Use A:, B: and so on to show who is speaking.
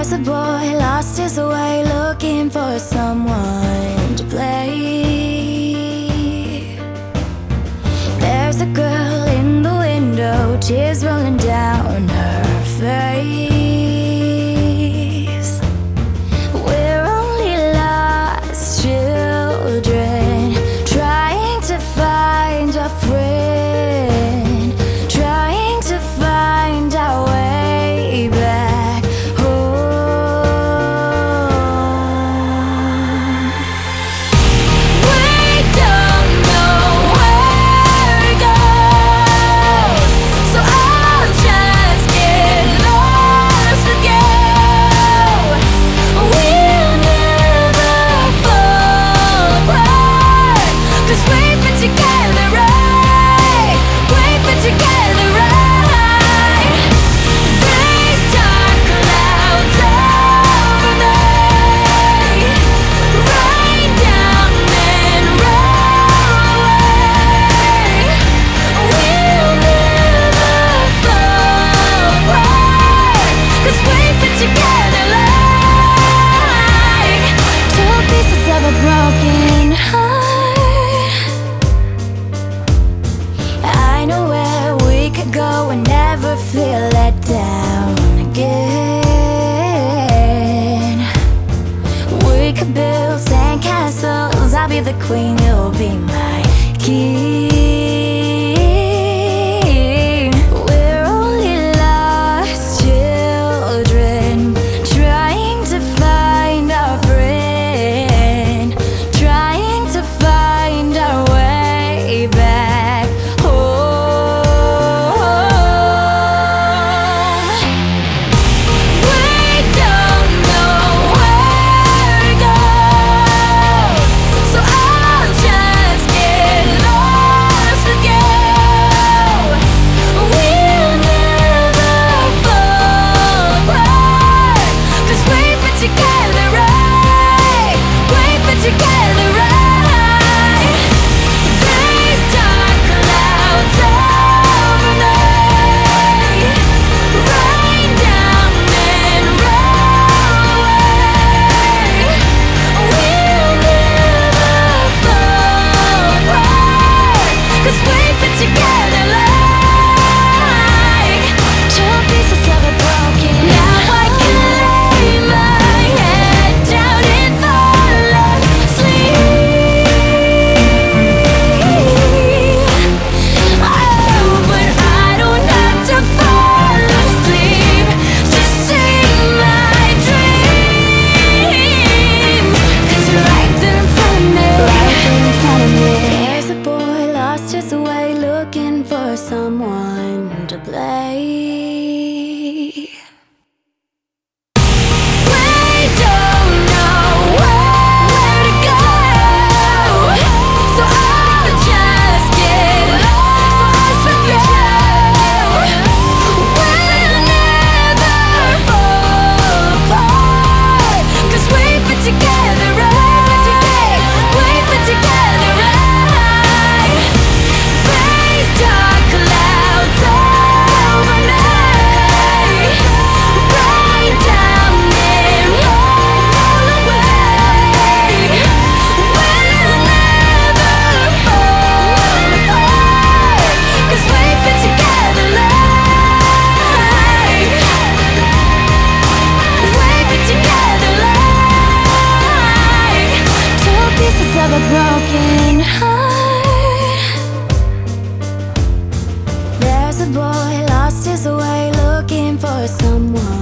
A: There's a boy lost his way, looking for someone to play. There's a girl in the window, tears rolling down her face. We're only lost children, trying to find a friend, trying to find our way back home. We don't know where to go, so I'll just get lost with you. We'll never fall apart, 'cause we've been together right, we've been together right. These dark clouds over me, rain down and roll away. We'll never fall apart, 'cause we've been together like two pieces of a broken heart. I know where we could go and never feel let down again. We could build sandcastles, I'll be the queen, you'll be my king. We're only lost children, trying to find our friend, trying to find our way back home. We don't know where to go, so I'll just get lost with you. We'll never fall apart, 'cause we've been together right, we've been together right. These dark clouds over me, rain down and roll away. We'll never fall apart, 'cause we've been together like two pieces of a broken heart. Now I can lay my head down and fall asleep. Oh, but I don't have to fall asleep to see my dreams, 'cause right there in front of me, right there in front of me, there's a boy lost his way, looking for someone to play. We don't know where to go, so I'll just get lost with you. We'll never fall apart, 'cause we've been together right, we've been together right. These dark clouds over me, rain down and roll away. We'll never fall apart, 'cause we've been together like we've been together like two pieces of a broken heart. There's a boy lost his way, looking for someone